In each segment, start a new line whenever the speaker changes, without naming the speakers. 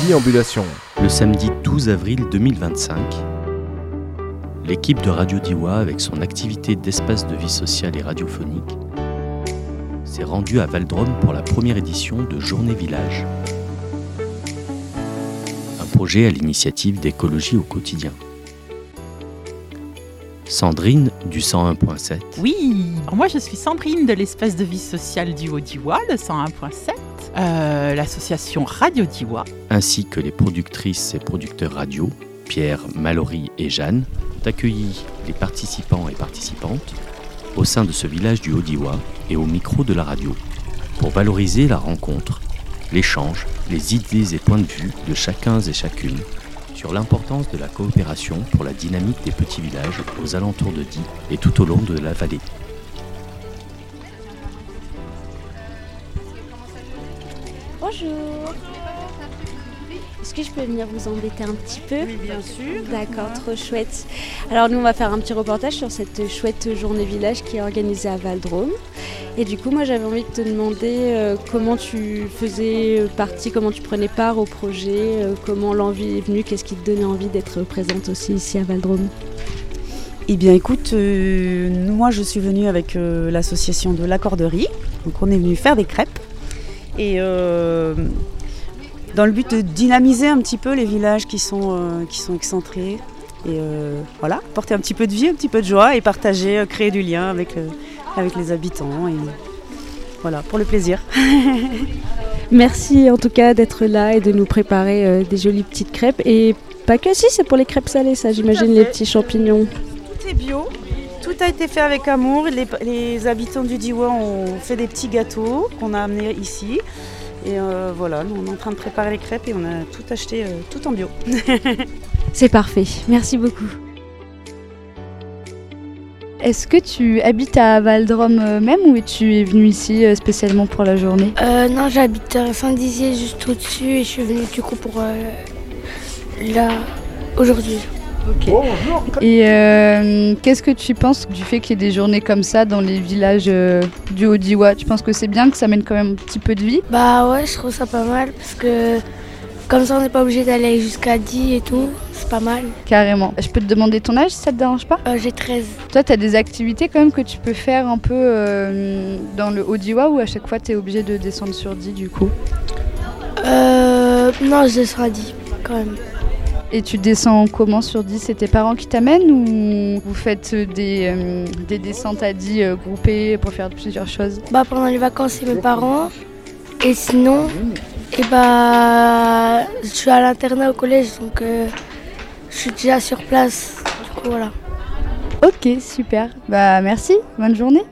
Déambulation.
Le samedi 12 avril 2025, l'équipe de Radio Diois, avec son activité d'espace de vie sociale et radiophonique, s'est rendue à Val-d'Rôme pour la première édition de Journée Village. Un projet à l'initiative d'Écologie au quotidien. Sandrine du 101.7.
Oui, alors moi je suis Sandrine de l'espace de vie sociale du Haut-Diois, le 101.7, l'association Radio Diois.
Ainsi que les productrices et producteurs radio, Pierre, Mallory et Jeanne, ont accueilli les participants et participantes au sein de ce village du Haut-Diois et au micro de la radio, pour valoriser la rencontre, l'échange, les idées et points de vue de chacun et chacune sur l'importance de la coopération pour la dynamique des petits villages aux alentours de Die et tout au long de la vallée.
Bonjour. Est-ce que je peux venir vous embêter un petit peu ?
Oui, bien sûr.
D'accord, trop chouette. Alors nous, on va faire un petit reportage sur cette chouette journée village qui est organisée à Val-d'Rôme. Et du coup, moi, j'avais envie de te demander comment tu faisais partie, comment tu prenais part au projet, comment l'envie est venue, qu'est-ce qui te donnait envie d'être présente aussi ici à Val-d'Rôme ?
Eh bien écoute, moi je suis venue avec l'association de l'accorderie. Donc on est venu faire des crêpes. Et dans le but de dynamiser un petit peu les villages qui sont excentrés. Et voilà, porter un petit peu de vie, un petit peu de joie et partager, créer du lien avec les habitants. Et voilà, pour le plaisir.
Merci en tout cas d'être là et de nous préparer des jolies petites crêpes. Et pas que si, c'est pour les crêpes salées, ça j'imagine, les petits champignons.
Tout est bio, tout a été fait avec amour. Les habitants du Diois ont fait des petits gâteaux qu'on a amenés ici. Et voilà, nous on est en train de préparer les crêpes et on a tout acheté, tout en bio.
C'est parfait, merci beaucoup. Est-ce que tu habites à Val-d'Rôme même ou tu es venu ici spécialement pour la journée ?
Non, j'habite à Saint-Dizier, juste au-dessus, et je suis venue du coup pour là, aujourd'hui.
Ok. Et qu'est-ce que tu penses du fait qu'il y ait des journées comme ça dans les villages du Haut-Diois ? Tu penses que c'est bien, que ça mène quand même un petit peu de vie ?
Bah ouais, je trouve ça pas mal, parce que comme ça on n'est pas obligé d'aller jusqu'à Die et tout, c'est pas mal.
Carrément. Je peux te demander ton âge si ça te dérange pas ?
J'ai 13.
Toi, tu as des activités quand même que tu peux faire un peu dans le Haut-Diois ou à chaque fois tu es obligé de descendre sur Die du coup ?
Non, je descends à Die quand même.
Et tu descends comment sur Die ? C'est tes parents qui t'amènent ou vous faites des descentes à Die groupées pour faire plusieurs choses ?
Bah pendant les vacances, c'est mes parents. Et sinon, je suis à l'internat au collège, donc je suis déjà sur place. Du coup, voilà.
Ok, super. Bah merci, bonne journée.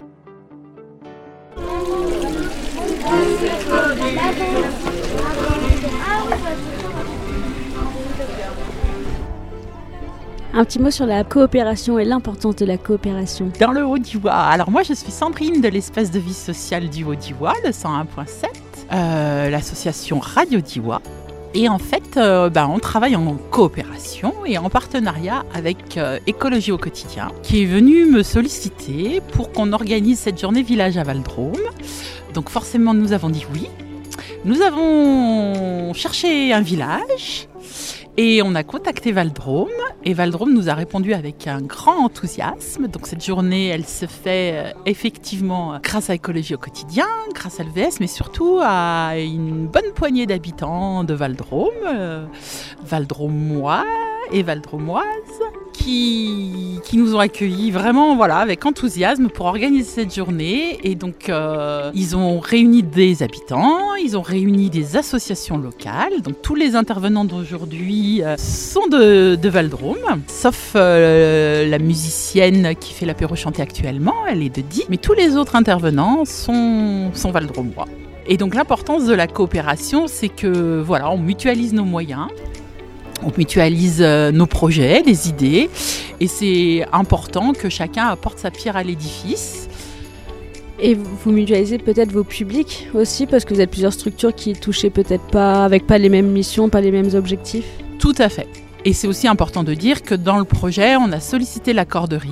Un petit mot sur la coopération et l'importance de la coopération.
Dans le Haut-Diois, alors moi je suis Sandrine de l'espace de vie sociale du Haut-Diois, le 101.7, l'association Radio Diois. Et en fait, on travaille en coopération et en partenariat avec Écologie au quotidien, qui est venu me solliciter pour qu'on organise cette journée village à Val-d'Rôme. Donc forcément, nous avons dit oui. Nous avons cherché un village et on a contacté Val-d'Rôme. Et Val-d'Rôme nous a répondu avec un grand enthousiasme. Donc cette journée, elle se fait effectivement grâce à Écologie au quotidien, grâce à l'EVS, mais surtout à une bonne poignée d'habitants de Val-d'Rôme, Val-d'Rômois et Val-d'Rômoises, qui nous ont accueillis vraiment avec enthousiasme pour organiser cette journée. Et donc ils ont réuni des habitants, ils ont réuni des associations locales. Donc tous les intervenants d'aujourd'hui sont de Val-d'Rôme, sauf la musicienne qui fait l'apéro chanté actuellement, elle est de Die. Mais tous les autres intervenants sont Val-d'Rômois. Et donc l'importance de la coopération, c'est que on mutualise nos moyens. On mutualise nos projets, les idées, et c'est important que chacun apporte sa pierre à l'édifice.
Et vous mutualisez peut-être vos publics aussi, parce que vous êtes plusieurs structures qui touchaient peut-être pas, avec pas les mêmes missions, pas les mêmes objectifs.
Tout à fait. Et c'est aussi important de dire que dans le projet, on a sollicité l'accorderie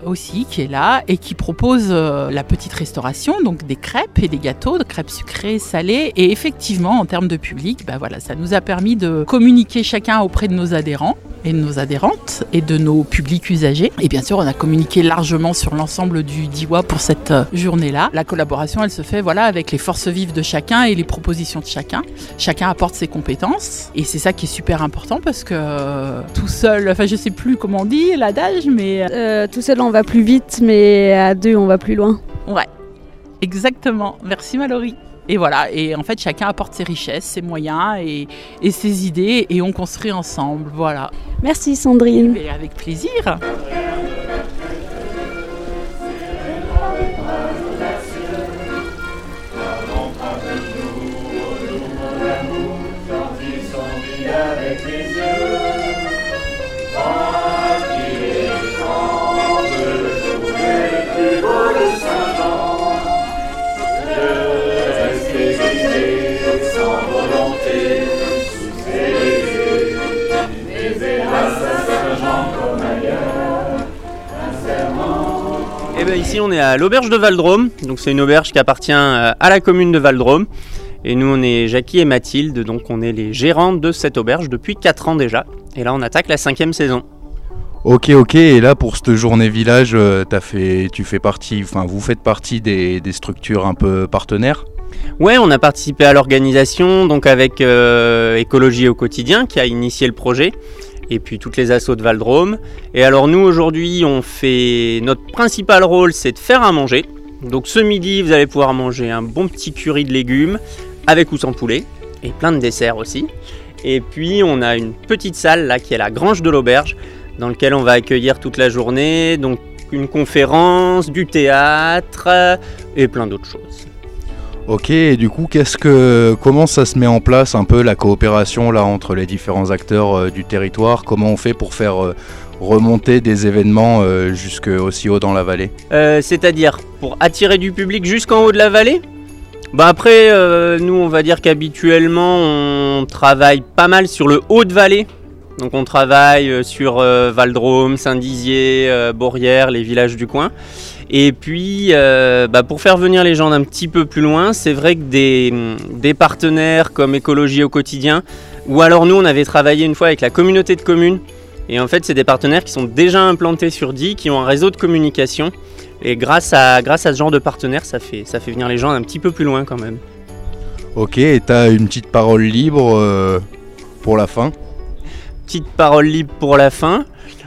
aussi qui est là et qui propose la petite restauration, donc des crêpes et des gâteaux, de crêpes sucrées, salées. Et effectivement, en termes de public, voilà, ça nous a permis de communiquer chacun auprès de nos adhérents et de nos adhérentes et de nos publics usagers. Et bien sûr, on a communiqué largement sur l'ensemble du DIWA pour cette journée-là. La collaboration, elle se fait avec les forces vives de chacun et les propositions de chacun. Chacun apporte ses compétences et c'est ça qui est super important parce que tout seul, je sais plus comment on dit l'adage, mais...
tout seul, on va plus vite, mais à deux, on va plus loin.
Ouais, exactement. Merci Mallory. Et voilà, et en fait chacun apporte ses richesses, ses moyens et ses idées et on construit ensemble, voilà.
Merci Sandrine.
Et avec plaisir.
Ici on est à l'auberge de Val-Drôme, donc c'est une auberge qui appartient à la commune de Val-Drôme. Et nous on est Jackie et Mathilde, donc on est les gérants de cette auberge depuis 4 ans déjà. Et là on attaque la 5e saison.
Ok, et là pour cette journée village, vous faites partie des structures un peu partenaires ?
Ouais, on a participé à l'organisation, donc avec Écologie au quotidien qui a initié le projet. Et puis toutes les assos de Val-Drôme. Et alors nous aujourd'hui notre principal rôle c'est de faire à manger. Donc ce midi vous allez pouvoir manger un bon petit curry de légumes avec ou sans poulet et plein de desserts aussi. Et puis on a une petite salle là qui est la grange de l'auberge dans laquelle on va accueillir toute la journée, donc une conférence, du théâtre et plein d'autres choses.
Ok, et du coup, comment ça se met en place un peu la coopération là entre les différents acteurs du territoire ? Comment on fait pour faire remonter des événements jusque aussi haut dans la vallée ?
C'est-à-dire pour attirer du public jusqu'en haut de la vallée ? Après, nous on va dire qu'habituellement on travaille pas mal sur le haut de vallée. Donc on travaille sur Val-Drôme, Saint-Dizier, Beaurières, les villages du coin. Et puis, pour faire venir les gens d'un petit peu plus loin, c'est vrai que des partenaires comme Écologie au quotidien, ou alors nous, on avait travaillé une fois avec la communauté de communes. Et en fait, c'est des partenaires qui sont déjà implantés sur Die, qui ont un réseau de communication. Et grâce à ce genre de partenaires, ça fait venir les gens d'un petit peu plus loin quand même.
Ok, et tu as une petite parole libre pour la fin ?
Petite parole libre pour la fin.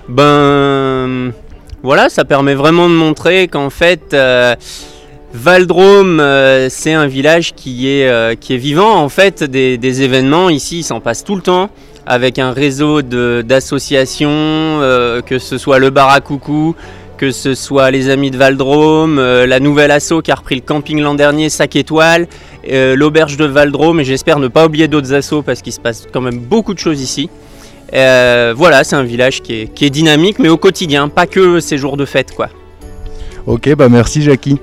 Voilà, ça permet vraiment de montrer qu'en fait, Val-Drôme, c'est un village qui est vivant. En fait, des événements ici, il s'en passe tout le temps, avec un réseau d'associations, que ce soit le bar à coucou, que ce soit les Amis de Val-Drôme, la nouvelle asso qui a repris le camping l'an dernier, 5 étoiles, l'auberge de Val-Drôme, et j'espère ne pas oublier d'autres assos parce qu'il se passe quand même beaucoup de choses ici. Voilà, c'est un village qui est dynamique, mais au quotidien, pas que ces jours de fête, quoi.
Ok, merci Jackie.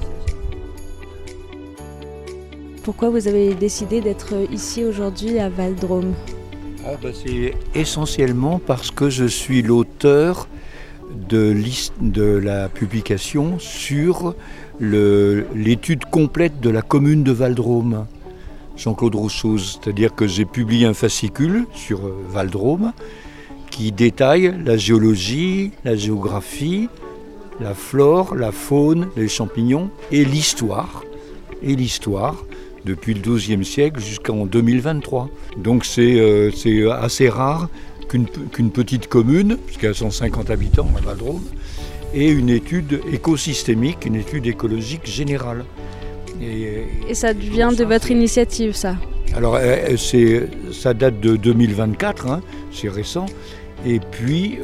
Pourquoi vous avez décidé d'être ici aujourd'hui à Val-Drôme ?
C'est essentiellement parce que je suis l'auteur de la publication sur l'étude complète de la commune de Val-Drôme. Jean-Claude Rousseau's, c'est-à-dire que j'ai publié un fascicule sur Val-Drôme qui détaille la géologie, la géographie, la flore, la faune, les champignons et l'histoire depuis le XIIe siècle jusqu'en 2023. Donc c'est assez rare qu'une petite commune, puisqu'il y a 150 habitants à Val-Drôme, ait une étude écosystémique, une étude écologique générale.
Et ça vient de votre initiative, ça ?
Alors, ça date de 2024, c'est récent. Et puis,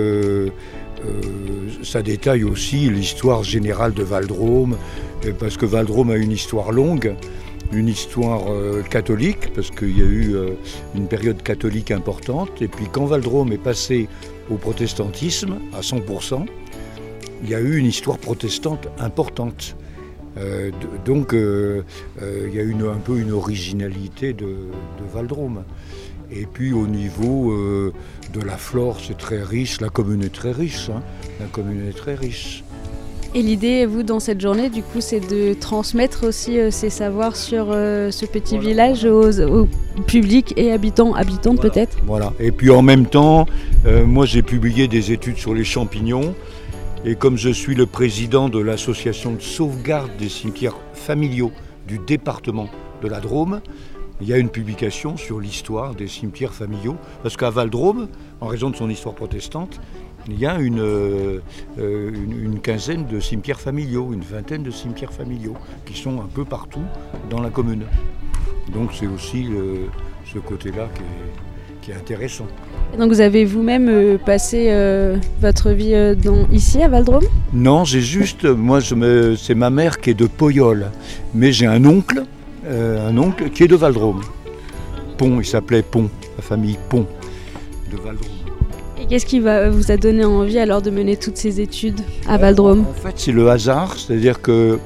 ça détaille aussi l'histoire générale de Val-Drôme, parce que Val-Drôme a une histoire longue, une histoire catholique, parce qu'il y a eu une période catholique importante. Et puis, quand Val-Drôme est passé au protestantisme à 100%, il y a eu une histoire protestante importante. Donc il y a un peu une originalité de Val-Drôme. Et puis au niveau de la flore, c'est très riche, la commune est très riche. La commune est très riche.
Et l'idée, vous, dans cette journée, du coup, c'est de transmettre aussi ces savoirs sur ce petit village au public et habitantes peut-être.
Voilà. Et puis en même temps, moi j'ai publié des études sur les champignons. Et comme je suis le président de l'association de sauvegarde des cimetières familiaux du département de la Drôme, il y a une publication sur l'histoire des cimetières familiaux. Parce qu'à Val-Drôme, en raison de son histoire protestante, il y a une quinzaine de cimetières familiaux, une vingtaine de cimetières familiaux qui sont un peu partout dans la commune. Donc c'est aussi ce côté-là qui est intéressant.
Et donc vous avez vous-même passé votre vie ici à Val-Drôme ?
Non, j'ai juste, c'est ma mère qui est de Poyol, mais j'ai un oncle qui est de Val-Drôme. Pont, il s'appelait Pont, la famille Pont de Val-Drôme.
Et qu'est-ce qui vous a donné envie alors de mener toutes ces études à Val-Drôme ?
En fait, c'est le hasard, c'est-à-dire que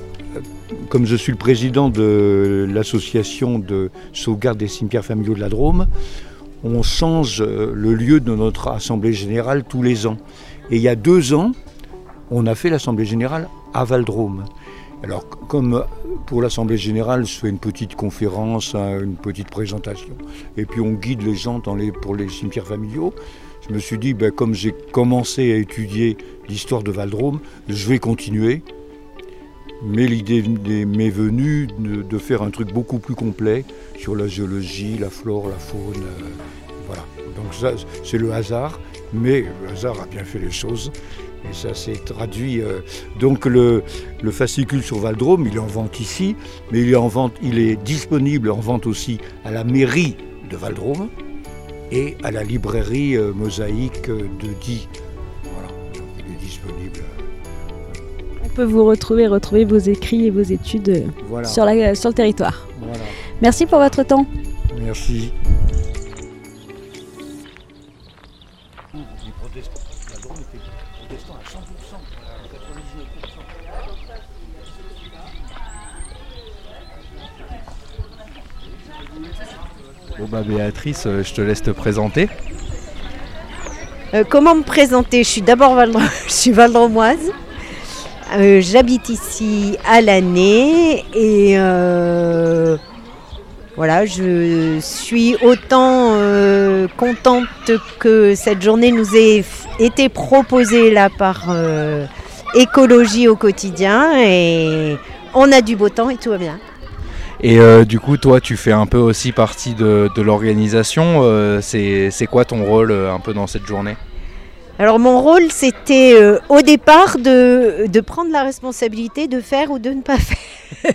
comme je suis le président de l'association de sauvegarde des cimetières familiaux de la Drôme, on change le lieu de notre assemblée générale tous les ans. Et il y a 2 ans, on a fait l'assemblée générale à Val-Drôme. Alors, comme pour l'assemblée générale, je fais une petite conférence, une petite présentation, et puis on guide les gens pour les cimetières familiaux, je me suis dit, comme j'ai commencé à étudier l'histoire de Val-Drôme, je vais continuer. Mais l'idée m'est venue de faire un truc beaucoup plus complet sur la géologie, la flore, la faune. Voilà. Donc ça, c'est le hasard, mais le hasard a bien fait les choses. Et ça s'est traduit. Donc le fascicule sur Val-Drôme, il est en vente ici, mais il est disponible en vente aussi à la mairie de Val-Drôme et à la librairie Mosaïque de Die. Voilà, donc il est disponible.
On peut vous retrouver vos écrits et vos études sur le territoire.
Voilà.
Merci pour votre temps.
Merci.
Bon Béatrice, je te laisse te présenter.
Comment me présenter ? Je suis d'abord Val-Dromoise. J'habite ici à l'année et voilà, je suis autant contente que cette journée nous ait été proposée là par Écologie au quotidien et on a du beau temps et tout va bien.
Et du coup, toi, tu fais un peu aussi partie de l'organisation. C'est quoi ton rôle un peu dans cette journée ?
Alors mon rôle, c'était au départ de prendre la responsabilité de faire ou de ne pas faire.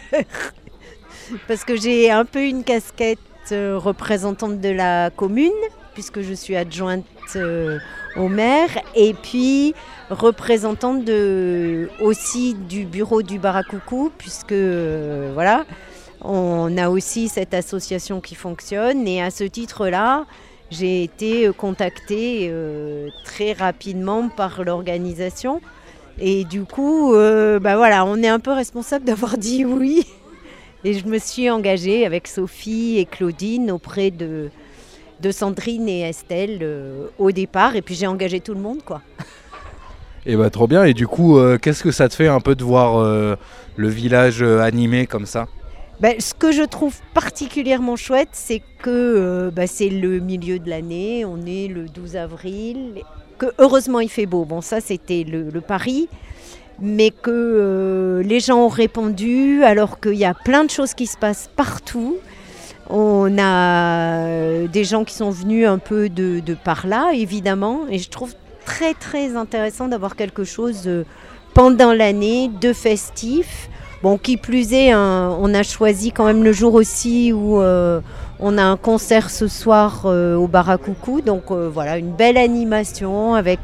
Parce que j'ai un peu une casquette représentante de la commune, puisque je suis adjointe au maire, et puis représentante aussi du bureau du Baracoucou, puisque voilà. On a aussi cette association qui fonctionne et à ce titre-là, j'ai été contactée très rapidement par l'organisation. Et du coup, voilà, on est un peu responsable d'avoir dit oui. Et je me suis engagée avec Sophie et Claudine auprès de Sandrine et Estelle au départ. Et puis j'ai engagé tout le monde, quoi.
Et trop bien. Et du coup, qu'est-ce que ça te fait un peu de voir le village animé comme ça ?
Ce que je trouve particulièrement chouette, c'est que c'est le milieu de l'année, on est le 12 avril, que heureusement il fait beau, bon ça c'était le pari, mais que les gens ont répondu alors qu'il y a plein de choses qui se passent partout. On a des gens qui sont venus un peu de par là, évidemment, et je trouve très très intéressant d'avoir quelque chose pendant l'année de festif. Bon, qui plus est, on a choisi quand même le jour aussi où on a un concert ce soir au Baracoucou. Donc voilà, une belle animation avec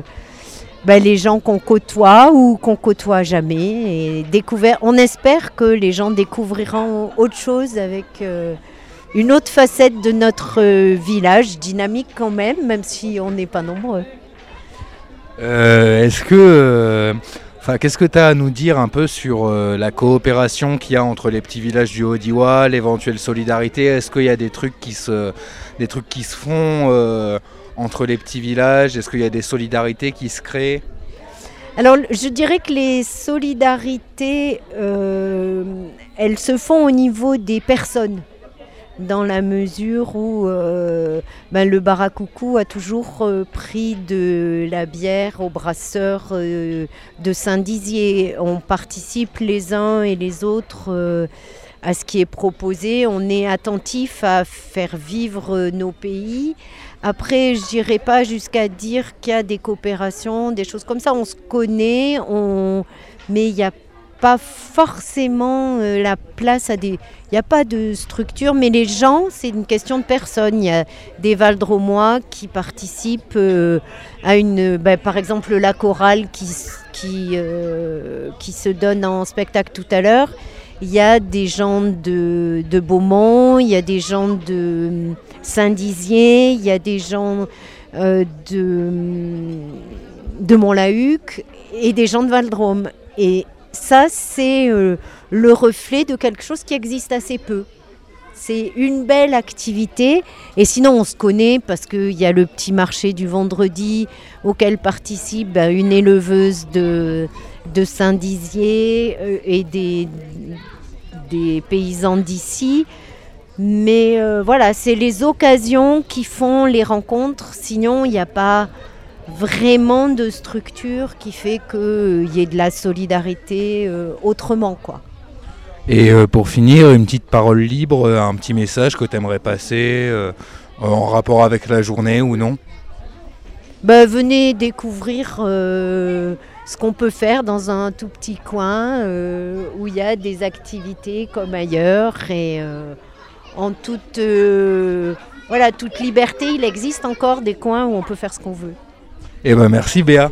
les gens qu'on côtoie ou qu'on côtoie jamais. Et on espère que les gens découvriront autre chose avec une autre facette de notre village, dynamique quand même si on n'est pas nombreux.
Est-ce que... Enfin, qu'est-ce que tu as à nous dire un peu sur la coopération qu'il y a entre les petits villages du Haut-Diois, l'éventuelle solidarité? Est-ce qu'il y a des trucs qui se font entre les petits villages? Est-ce qu'il y a des solidarités qui se créent?
Alors, je dirais que les solidarités, elles se font au niveau des personnes, dans la mesure où le Baracoucou a toujours pris de la bière aux brasseurs de Saint-Dizier. On participe les uns et les autres à ce qui est proposé. On est attentif à faire vivre nos pays. Après, je n'irai pas jusqu'à dire qu'il y a des coopérations, des choses comme ça. On se connaît, mais il n'y a pas forcément la place à des... Il n'y a pas de structure, mais les gens, c'est une question de personnes. Il y a des Valdromois qui participent à une... par exemple, la chorale qui se donne en spectacle tout à l'heure. Il y a des gens de Beaumont, il y a des gens de Saint-Dizier, il y a des gens de Montlahuc et des gens de Val-de-Drôme. Et ça, c'est le reflet de quelque chose qui existe assez peu. C'est une belle activité. Et sinon, on se connaît parce qu'il y a le petit marché du vendredi auquel participe une éleveuse de Saint-Dizier et des paysans d'ici. Mais voilà, c'est les occasions qui font les rencontres. Sinon, il n'y a pas vraiment de structure qui fait qu'il y ait de la solidarité autrement, quoi.
Et pour finir, une petite parole libre, un petit message que tu aimerais passer en rapport avec la journée ou non?
Venez découvrir ce qu'on peut faire dans un tout petit coin où il y a des activités comme ailleurs et en toute liberté, il existe encore des coins où on peut faire ce qu'on veut.
Eh ben merci Béa.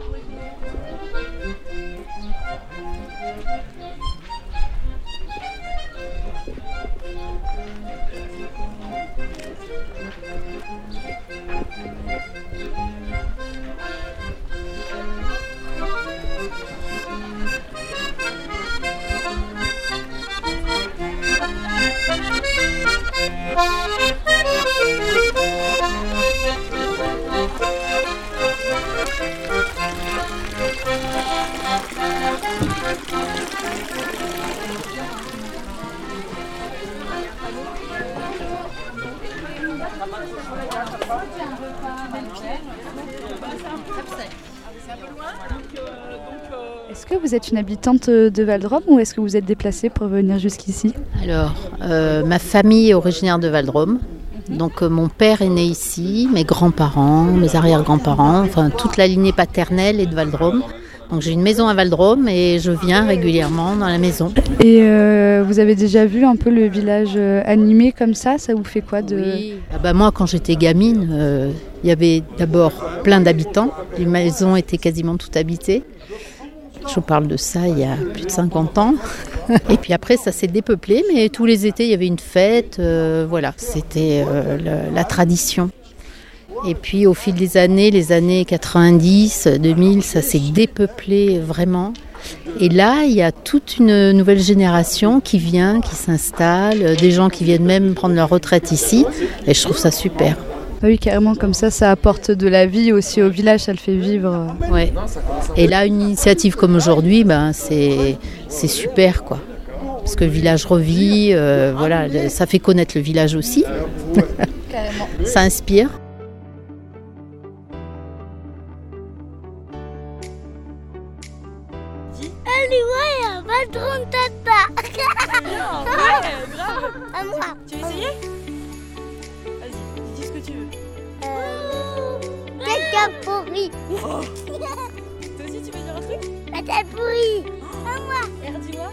Est-ce que vous êtes une habitante de Val-de-Drôme ou est-ce que vous êtes déplacée pour venir jusqu'ici?
Alors, ma famille est originaire de Val-de-Drôme. Donc mon père est né ici, mes grands-parents, mes arrière-grands-parents, enfin toute la lignée paternelle est de Val-de-Drôme. Donc j'ai une maison à Val-de-Drôme et je viens régulièrement dans la maison.
Et vous avez déjà vu un peu le village animé comme ça vous fait quoi de...
Oui. Moi quand j'étais gamine, il y avait d'abord plein d'habitants, les maisons étaient quasiment toutes habitées. Je vous parle de ça il y a plus de 50 ans. Et puis après, ça s'est dépeuplé, mais tous les étés, il y avait une fête. Voilà, c'était la tradition. Et puis au fil des années, les années 90, 2000, ça s'est dépeuplé vraiment. Et là, il y a toute une nouvelle génération qui vient, qui s'installe, des gens qui viennent même prendre leur retraite ici. Et je trouve ça super.
Oui, carrément, comme ça apporte de la vie aussi au village, ça le fait vivre.
Ouais. Et là, une initiative comme aujourd'hui, c'est super, quoi. Parce que le village revit, voilà, ça fait connaître le village aussi.
Carrément.
Ça inspire.
Allez, ouais, Val-de-Drôme tata.
Non, ouais, grave.
À moi.
Tu veux essayer? Vas-y, dis ce que tu veux.
Caca pourri.
Toi aussi, tu veux dire un truc?
Caca pourri. À moi.
Erdiois.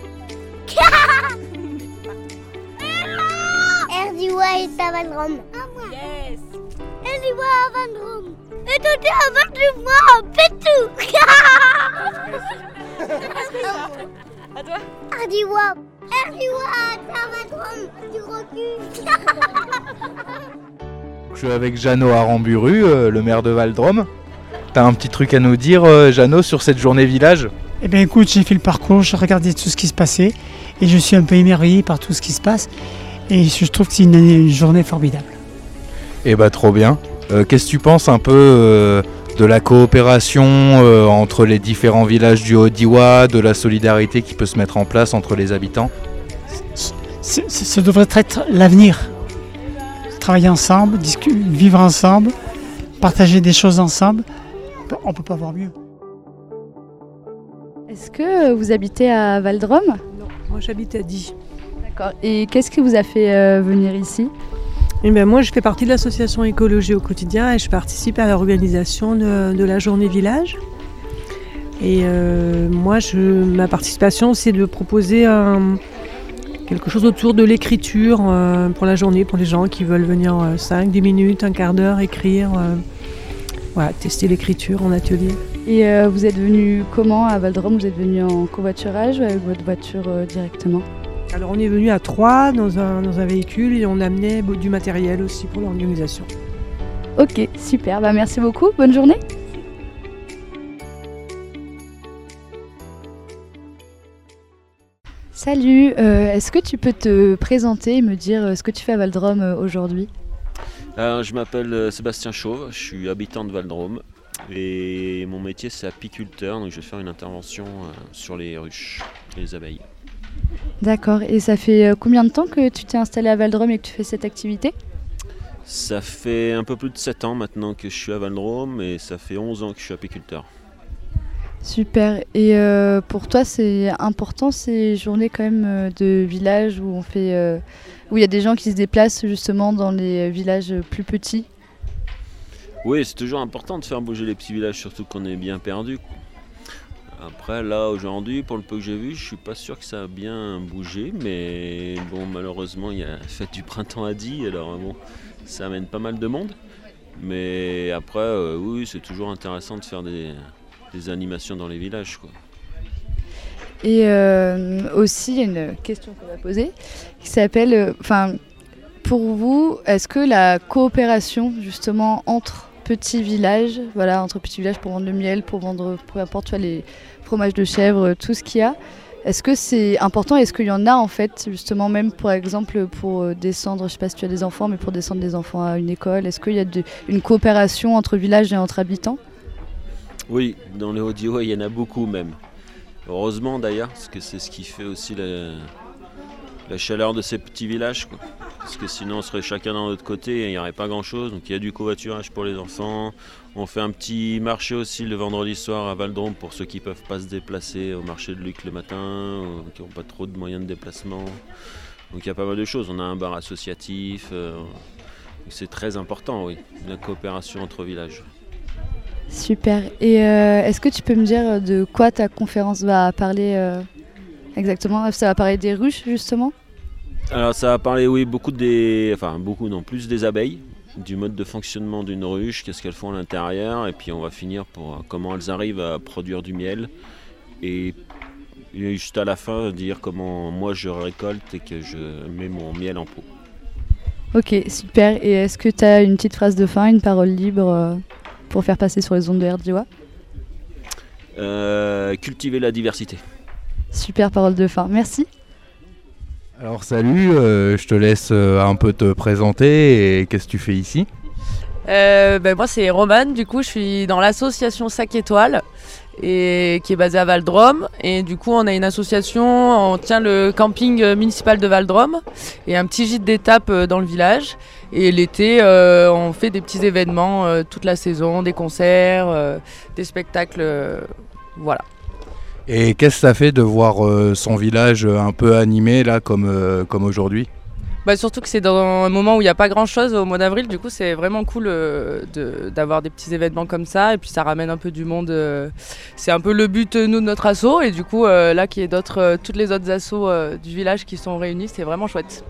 Erdiois est à Val-de-Drôme. À moi.
Yes.
Erdiois à Val-de-Drôme. Et toi, t'es à Val-de-Drôme. Fais tout.
À toi.
Erdiois. Erdiois à Val-de-Drôme. Du recul.
Je suis avec Jeannot Aramburu, le maire de Val-de-Drôme. T'as un petit truc à nous dire, Jeannot, sur cette journée village?
Eh bien écoute, j'ai fait le parcours, j'ai regardé tout ce qui se passait et je suis un peu émerveillé par tout ce qui se passe et je trouve que c'est une journée formidable.
Eh bah trop bien. Qu'est-ce que tu penses un peu de la coopération entre les différents villages du Haut-Diois, de la solidarité qui peut se mettre en place entre les habitants?
Ça devrait être l'avenir. Travailler ensemble, vivre ensemble, partager des choses ensemble, on ne peut pas voir mieux.
Est-ce que vous habitez à Val-de-Rome?
Non, moi j'habite à Die.
D'accord. Et qu'est-ce qui vous a fait venir ici?
Eh bien, moi je fais partie de l'association Écologie au quotidien et je participe à l'organisation de la journée village. Et ma participation c'est de proposer quelque chose autour de l'écriture pour la journée, pour les gens qui veulent venir 5-10 minutes, un quart d'heure écrire. Voilà, tester l'écriture en atelier.
Et vous êtes venu comment à Val-de-Rome? Vous êtes venu en covoiturage ou avec votre voiture directement?
Alors on est venu à 3 dans un véhicule et on amenait du matériel aussi pour l'organisation.
Ok, super, merci beaucoup, bonne journée. Salut, est-ce que tu peux te présenter et me dire ce que tu fais à Val-de-Rome aujourd'hui?
Je m'appelle Sébastien Chauve, je suis habitant de Val-de-Rome et mon métier c'est apiculteur, donc je vais faire une intervention sur les ruches et les abeilles.
D'accord, et ça fait combien de temps que tu t'es installé à Val-de-Rome et que tu fais cette activité?
Ça fait un peu plus de 7 ans maintenant que je suis à Val-de-Rome et ça fait 11 ans que je suis apiculteur.
Super, et pour toi c'est important ces journées quand même de village où où il y a des gens qui se déplacent justement dans les villages plus petits?
Oui, c'est toujours important de faire bouger les petits villages, surtout qu'on est bien perdu. Après là aujourd'hui, pour le peu que j'ai vu, je suis pas sûr que ça a bien bougé, mais bon malheureusement il y a la fête du printemps à Die, alors bon ça amène pas mal de monde. Mais après oui c'est toujours intéressant de faire des animations dans les villages, quoi.
Et aussi, il y a une question qu'on va poser qui s'appelle, pour vous, est-ce que la coopération justement entre petits villages, pour vendre le miel, pour vendre peu importe les fromages de chèvre, tout ce qu'il y a, est-ce que c'est important? Est-ce qu'il y en a en fait justement même par exemple pour descendre, je sais pas si tu as des enfants, mais pour descendre des enfants à une école, est-ce qu'il y a une coopération entre villages et entre habitants? Oui,
dans le Haut-Diois, il y en a beaucoup même. Heureusement d'ailleurs, parce que c'est ce qui fait aussi la chaleur de ces petits villages, quoi. Parce que sinon on serait chacun dans notre côté et il n'y aurait pas grand-chose. Donc il y a du covoiturage pour les enfants. On fait un petit marché aussi le vendredi soir à Val-de-Rome pour ceux qui ne peuvent pas se déplacer au marché de Luc le matin, qui n'ont pas trop de moyens de déplacement. Donc il y a pas mal de choses. On a un bar associatif. C'est très important, oui, la coopération entre villages.
Super. Et est-ce que tu peux me dire de quoi ta conférence va parler exactement? Ça va parler des ruches justement?
Alors ça va parler plus des abeilles, du mode de fonctionnement d'une ruche, qu'est-ce qu'elles font à l'intérieur, et puis on va finir pour comment elles arrivent à produire du miel. Et juste à la fin dire comment moi je récolte et que je mets mon miel en pot. Ok, super. Et est-ce que tu as une petite phrase de fin, une parole libre pour faire passer sur les ondes de RDIWA? Cultiver la diversité. Super parole de fin, merci.
Alors salut, je te laisse un peu te présenter et qu'est-ce que tu fais ici?
Moi c'est Romane, du coup je suis dans l'association 5 étoiles et qui est basée à Val-de-Rome, et du coup on a une association, on tient le camping municipal de Val-de-Rome et un petit gîte d'étape dans le village, et l'été on fait des petits événements toute la saison, des concerts, des spectacles, voilà.
Et qu'est-ce que ça fait de voir son village un peu animé là comme aujourd'hui?
Surtout que c'est dans un moment où il n'y a pas grand chose au mois d'avril, du coup c'est vraiment cool d'avoir des petits événements comme ça, et puis ça ramène un peu du monde, c'est un peu le but de notre asso, et du coup là qu'il y ait toutes les autres assos du village qui sont réunis, c'est vraiment chouette.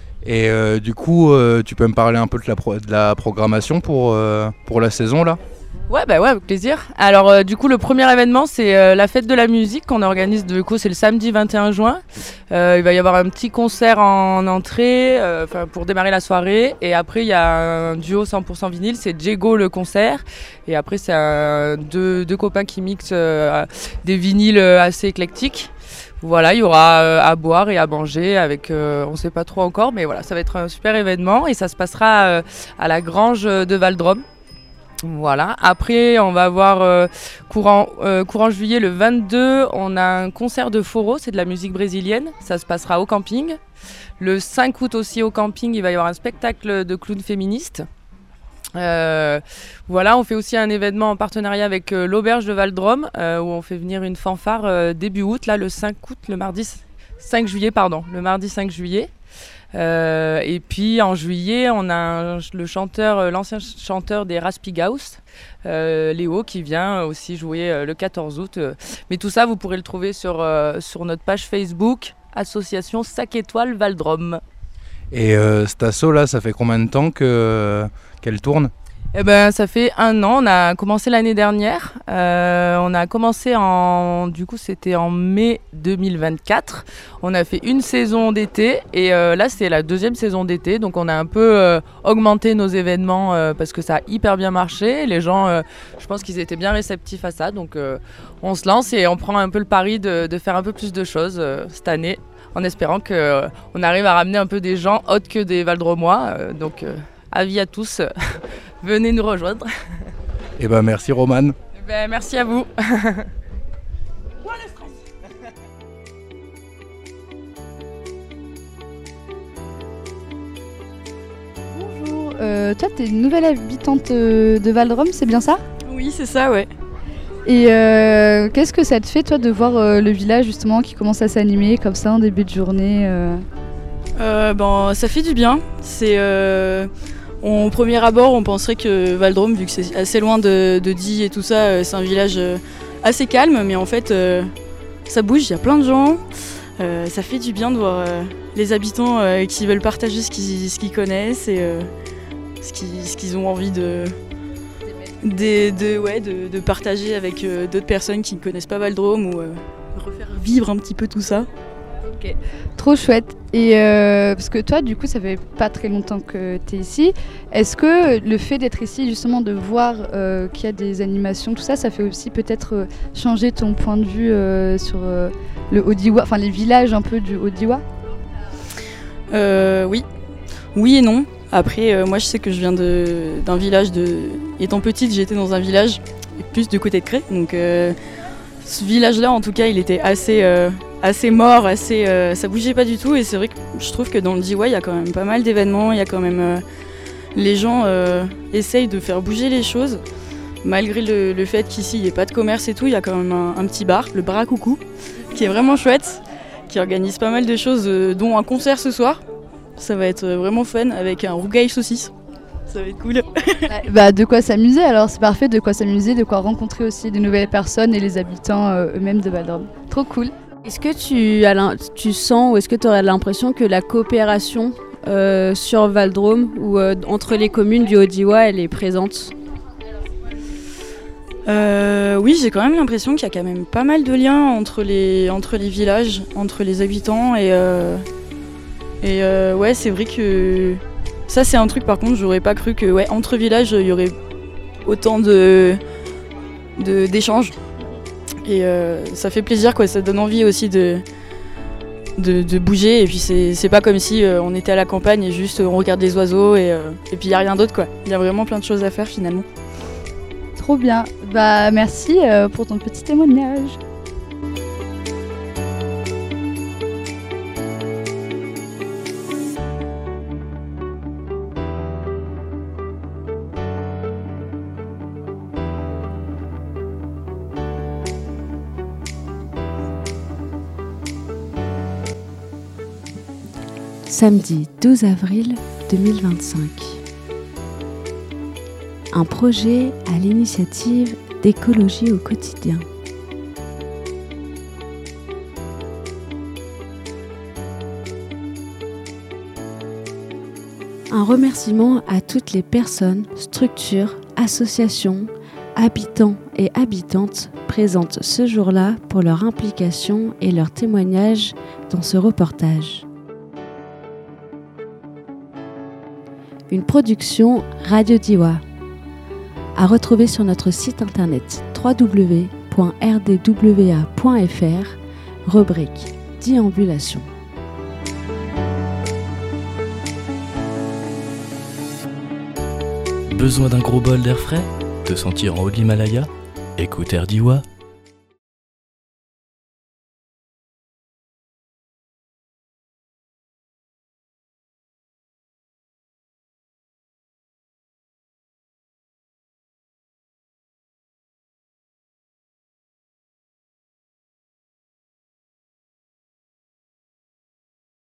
Et du coup tu peux me parler un peu de la programmation pour la saison là?
Ouais, avec plaisir. Alors, du coup, le premier événement, c'est la fête de la musique qu'on organise. Du coup, c'est le samedi 21 juin. Il va y avoir un petit concert en entrée pour démarrer la soirée. Et après, il y a un duo 100% vinyle, c'est Diego le concert. Et après, c'est deux copains qui mixent des vinyles assez éclectiques. Voilà, il y aura à boire et à manger avec, on ne sait pas trop encore, mais voilà, ça va être un super événement. Et ça se passera à la Grange de Val-d'Rome. Voilà, après on va avoir courant juillet le 22, on a un concert de Foro, c'est de la musique brésilienne, ça se passera au camping. Le 5 août aussi au camping, il va y avoir un spectacle de clowns féministes. Voilà, on fait aussi un événement en partenariat avec l'Auberge de Val-d'Rome où on fait venir une fanfare début août, là le 5 août, le mardi 5 juillet. Et puis en juillet, on a l'ancien chanteur des Raspigaus, Léo, qui vient aussi jouer le 14 août. Mais tout ça, vous pourrez le trouver sur notre page Facebook, Association 5 Étoiles Val-d'Rome.
Et cette asso là, ça fait combien de temps qu'elle tourne ?
Eh ben, ça fait 1 an, on a commencé l'année dernière, on a commencé c'était en mai 2024, on a fait une saison d'été et là c'est la 2e saison d'été, donc on a un peu augmenté nos événements parce que ça a hyper bien marché, les gens je pense qu'ils étaient bien réceptifs à ça, donc on se lance et on prend un peu le pari de faire un peu plus de choses cette année, en espérant qu'on arrive à ramener un peu des gens autres que des Val-d'Romois, donc avis à tous, venez nous rejoindre.
Eh ben merci Romane.
Merci à vous.
Bonjour, toi t'es une nouvelle habitante de Val-d'Rome, c'est bien ça ?
Oui, c'est ça, ouais.
Et qu'est-ce que ça te fait toi de voir le village justement qui commence à s'animer comme ça en début de journée
Ça fait du bien. Au premier abord, on penserait que Val-d'Rome, vu que c'est assez loin de Die et tout ça, c'est un village assez calme, mais en fait, ça bouge, il y a plein de gens. Ça fait du bien de voir les habitants qui veulent partager ce qu'ils connaissent et ce qu'ils ont envie de partager avec d'autres personnes qui ne connaissent pas Val-d'Rome ou refaire vivre un petit peu tout ça.
Ok, trop chouette. Et parce que toi, du coup, ça fait pas très longtemps que tu es ici. Est-ce que le fait d'être ici, justement, de voir qu'il y a des animations, tout ça, ça fait aussi peut-être changer ton point de vue sur le Haut-Diois, enfin les villages un peu du Haut-Diois ?
Oui et non. Après, moi, je sais que je viens d'un village étant petite, j'étais dans un village plus du côté de Cré. Donc, ce village-là, en tout cas, il était assez mort, ça bougeait pas du tout. Et c'est vrai que je trouve que dans le Diois, il y a quand même pas mal d'événements. Il y a quand même les gens essayent de faire bouger les choses. Malgré le fait qu'ici, il n'y ait pas de commerce et tout, il y a quand même un petit bar, le bar à coucou, qui est vraiment chouette, qui organise pas mal de choses, dont un concert ce soir. Ça va être vraiment fun avec un rougail saucisse. Ça va être cool.
De quoi s'amuser alors, c'est parfait, de quoi s'amuser, de quoi rencontrer aussi de nouvelles personnes et les habitants eux-mêmes de Val-d'Rome. Trop cool.
Est-ce que tu sens ou est-ce que tu aurais l'impression que la coopération sur Val-d'Rome ou entre les communes du Haut-Diois, elle est présente ?
Oui, j'ai quand même l'impression qu'il y a quand même pas mal de liens entre les villages, entre les habitants et ouais, c'est vrai que ça c'est un truc par contre, j'aurais pas cru que entre villages il y aurait autant d'échanges. Et ça fait plaisir quoi, ça donne envie aussi de bouger et puis c'est pas comme si on était à la campagne et juste on regarde les oiseaux et puis il y a rien d'autre quoi. Il y a vraiment plein de choses à faire finalement.
Trop bien. Merci pour ton petit témoignage.
Samedi 12 avril 2025. Un projet à l'initiative d'Écologie au quotidien. Un remerciement à toutes les personnes, structures, associations, habitants et habitantes présentes ce jour-là pour leur implication et leur témoignage dans ce reportage. Une production Radio Diois. À retrouver sur notre site internet www.rdwa.fr, rubrique Déambulation.
Besoin d'un gros bol d'air frais? Te sentir en haut de l'Himalaya? Écoute RDwa.